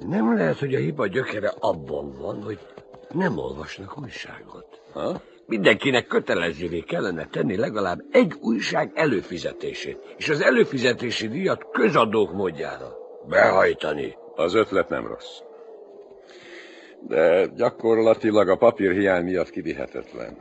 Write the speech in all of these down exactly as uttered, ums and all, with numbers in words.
Nem lehet, hogy a hiba gyökere abban van, hogy nem olvasnak újságot. Ha? Mindenkinek kötelezővé kellene tenni legalább egy újság előfizetését, és az előfizetési díjat közadók módjára behajtani. Az ötlet nem rossz. De gyakorlatilag a papírhiány miatt kivihetetlen.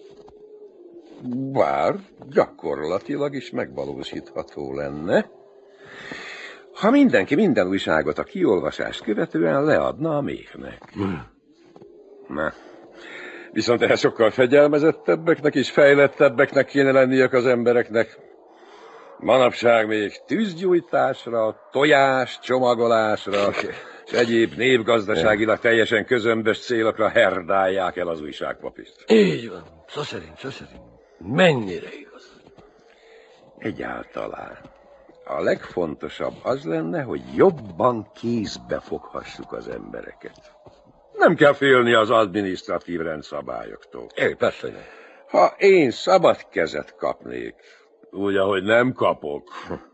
Bár gyakorlatilag is megvalósítható lenne, ha mindenki minden újságot a kiolvasást követően leadna a méhnek. Hmm. Na, viszont ehhez sokkal fegyelmezettebbeknek és fejlettebbeknek kéne lenniük az embereknek. Manapság még tűzgyújtásra, tojás, csomagolásra, és egyéb népgazdaságilag teljesen közömbös célokra herdálják el az újságpapírt. Így van, szó szerint, szó szerint. Mennyire igaz? Egyáltalán. A legfontosabb az lenne, hogy jobban kézbe foghassuk az embereket. Nem kell félni az adminisztratív rendszabályoktól. É, persze nem. Ha én szabad kezet kapnék, úgy, ahogy nem kapok.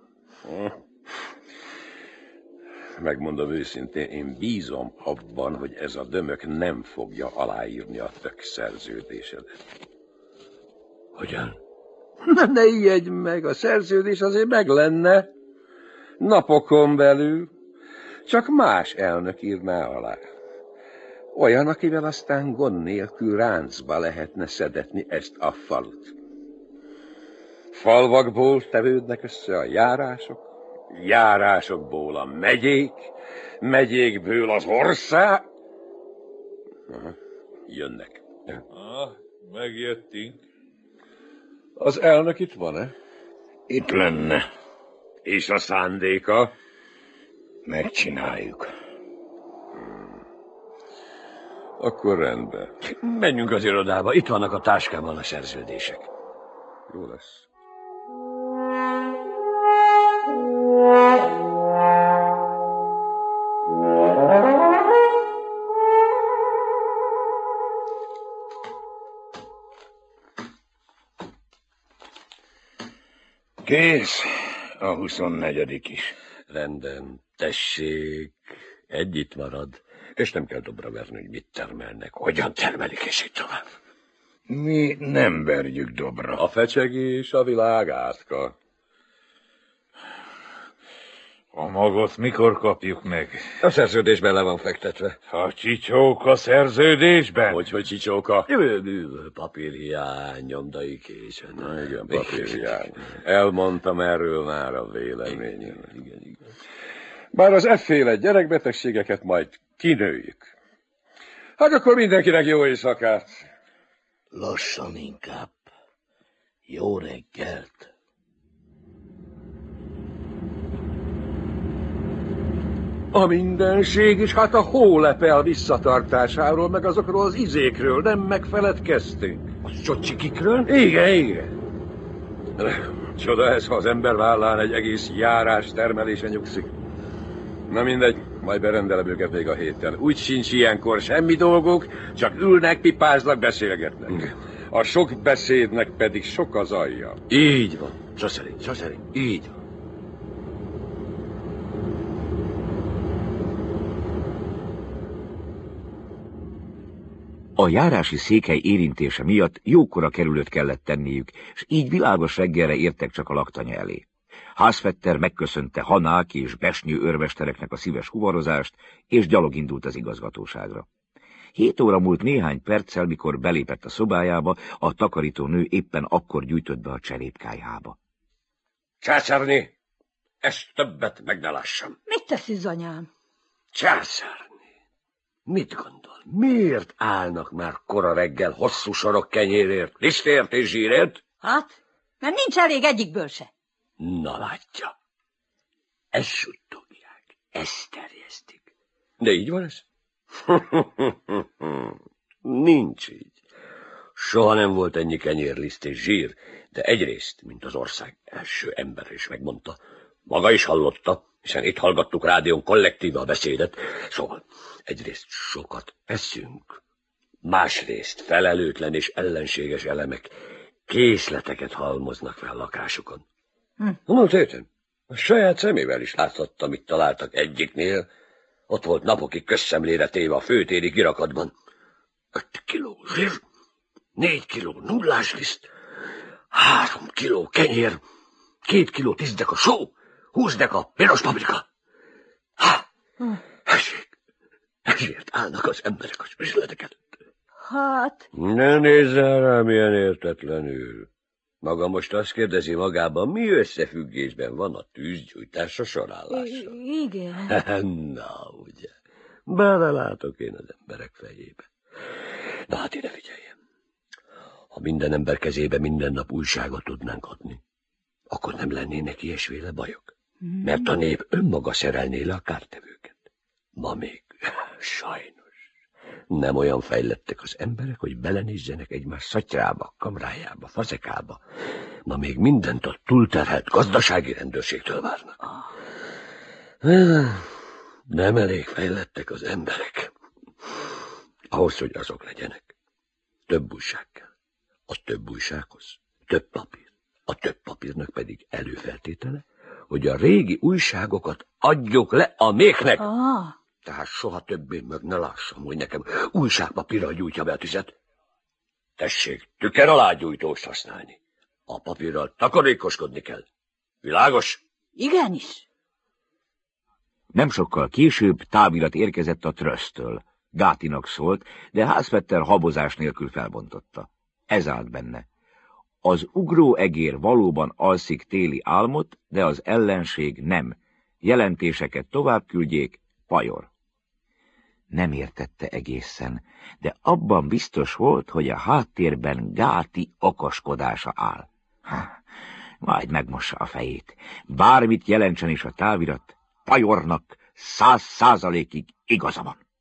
Megmondom őszintén, én bízom abban, hogy ez a dömök nem fogja aláírni a tök szerződésedet. Hogyan? Na, ne ijedj meg, a szerződés azért meg lenne. Napokon belül. Csak más elnök írná alá. Olyan, akivel aztán gond nélkül ráncba lehetne szedetni ezt a falut. Falvakból tevődnek össze a járások, járásokból a megyék, megyékből az ország. Aha, jönnek. Ah, megjöttünk. Az elnök itt van-e? Itt lenne. És a szándéka? Megcsináljuk. Hmm. Akkor rendben. Menjünk az irodába, itt vannak a táskában a szerződések. Jó lesz. Kész, a huszonnegyedik is. Rendben, tessék, egy itt marad, és nem kell dobra verni, hogy mit termelnek, hogyan termelik, és így tovább. Mi nem verjük dobra. A fecsegés a világ átka. A magot mikor kapjuk meg? A szerződésben le van fektetve. A csicsóka szerződésben? Hogy, hogy csicsóka? Papírhiány, nyomdai készen. Na igen, papírhiány. Elmondtam erről már a véleményem. Igen, igen, igen. Bár az efféle gyerekbetegségeket majd kinőjük. Hát akkor mindenkinek jó éjszakát. Lassan inkább. Jó reggelt. A mindenség is, hát a hólepel visszatartásáról, meg azokról az izékről nem megfeledkeztünk. A csocsikikről? Igen, igen. Csoda ez, ha az ember vállán egy egész járás termelése nyugszik. Na mindegy, majd berendelem őket még a héten. Úgy sincs ilyenkor semmi dolguk, csak ülnek, pipáznak, beszélgetnek. A sok beszédnek pedig sok az alja. Így van, szó szerint, szó szerint, így van. A járási székhely érintése miatt jókora kerülőt kellett tenniük, és így világos reggelre értek csak a laktanya elé. Házfetter megköszönte Hanák és Besnyő őrmestereknek a szíves huvarozást, és gyalog indult az igazgatóságra. Hét óra múlt néhány perccel, mikor belépett a szobájába, a takarító nő éppen akkor gyűjtött be a cserépkályhába. Császárné, ezt többet meg ne lássam. Mit teszi, anyám? Császárné, mit gondol? Miért állnak már kora reggel hosszú sorok kenyérért, lisztért és zsírért? Hát, mert nincs elég egyikből se. Na látja, ezt suttogják, ezt terjesztik. De így van ez? Nincs így. Soha nem volt ennyi kenyérliszt és zsír, de egyrészt, mint az ország első ember is megmondta, maga is hallotta, hiszen itt hallgattuk rádión kollektíve a beszédet, szóval egyrészt sokat eszünk, másrészt felelőtlen és ellenséges elemek készleteket halmoznak fel lakásukon. Hm. Mondom, téten, a saját szemével is láthattam, mit találtak egyiknél, Ott volt napokig közszemlére téve a főtéri kirakatban. Öt kiló zsír, négy kiló nullás liszt, három kiló kenyér, két kiló tízdeka só, húszdeka piros paprika. Há, ezért, ezért állnak az emberek az üzletek előtt. Hát... Ne nézzel rám ilyen értetlenül. Maga most azt kérdezi magában, mi összefüggésben van a tűzgyújtás a sorállással. Igen. Na, ugye, belelátok én az emberek fejébe. Na hát ide figyeljem. Ha minden ember kezébe minden nap újságot tudnánk adni, akkor nem lennének ilyesféle bajok. Mert a nép önmaga szerelné le a kártevőket. Ma még, sajnos, nem olyan fejlettek az emberek, hogy belenézzenek egymás szatyrába, kamrájába, fazekába. Ma még mindent a túlterhelt gazdasági rendőrségtől várnak. Nem elég fejlettek az emberek. Ahhoz, hogy azok legyenek, több újság kell. A több újsághoz több papír. A több papírnak pedig előfeltétele, hogy a régi újságokat adjuk le a méhnek. Ah. Tehát soha többé meg ne lássam, hogy nekem újságpapírral gyújtja be a tüzet. Tessék, tükör alá gyújtóst használni. A papírral takarékoskodni kell. Világos? Igenis. Nem sokkal később távirat érkezett a trösztől. Gátinak szólt, de Házpetter habozás nélkül felbontotta. Ez állt benne. Az ugró egér valóban alszik téli álmot, de az ellenség nem. Jelentéseket tovább küldjék, pajor. Nem értette egészen, de abban biztos volt, hogy a háttérben Gáti okaskodása áll. Ha, majd megmossa a fejét. Bármit jelentsen is a távirat, pajornak száz százalékig igaza van.